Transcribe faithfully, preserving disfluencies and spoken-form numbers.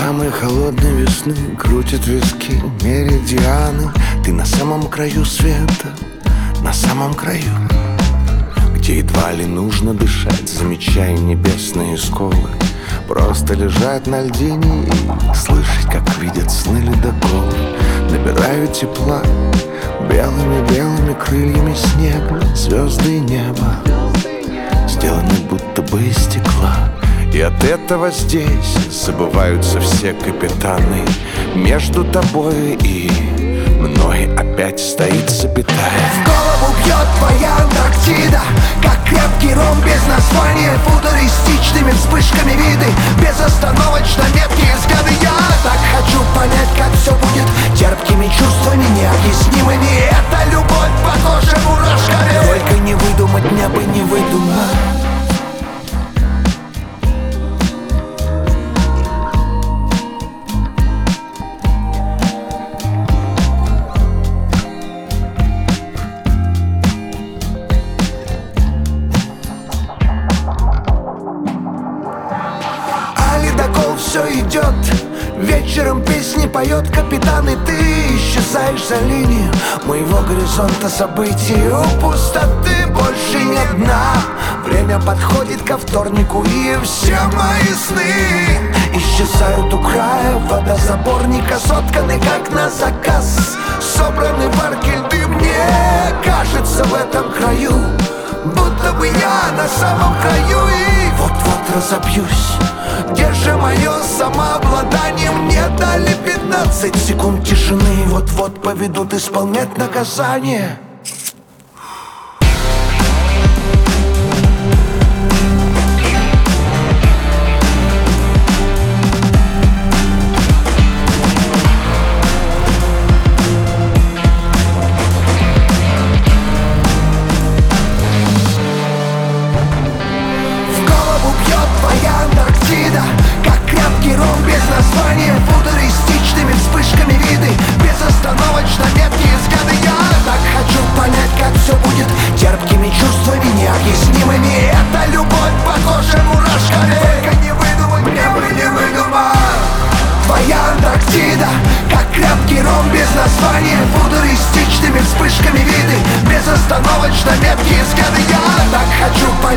самой холодной весны крутит виски меридианы. Ты на самом краю света, на самом краю, где едва ли нужно дышать, замечая небесные сколы. Просто лежать на льдине и слышать, как видят сны ледоколы. Набираю тепла белыми-белыми крыльями снега. Звезды и небо сделаны будто бы из стекла. И от этого здесь забываются все капитаны. Между тобой и мной опять стоит запятая. В голову бьет твоя Антарктида, как крепкий ром без названия, футуристичными вспышками виды, безостановочно меткие взгляды. Я так хочу понять, как все будет, терпкими чувствами необъяснимыми. Это любовь по коже мурашками. Только не выдумать, мне бы не выдумать. Все идет, вечером песни поет капитан, и ты исчезаешь за линию моего горизонта событий. У пустоты больше нет дна. Время подходит ко вторнику, и все мои сны исчезают у края водозаборника, сотканы как на заказ, собраны в арке льды. Мне кажется, в этом краю будто бы я на самом краю, и вот-вот разобьюсь. Держи мое самообладание, мне дали пятнадцать секунд тишины, вот-вот поведут исполнять наказание. Как крепкий ром без названия, футуристичными вспышками виды, безостановочно меткие взгляды. Я так хочу понять, как все будет, терпкими чувствами необъяснимыми. Это любовь по коже мурашками. Только не выдумать, мне бы не выдумать. Твоя Антарктида, как крепкий ром без названия, футуристичными вспышками виды, безостановочно меткие взгляды. Я так хочу понять,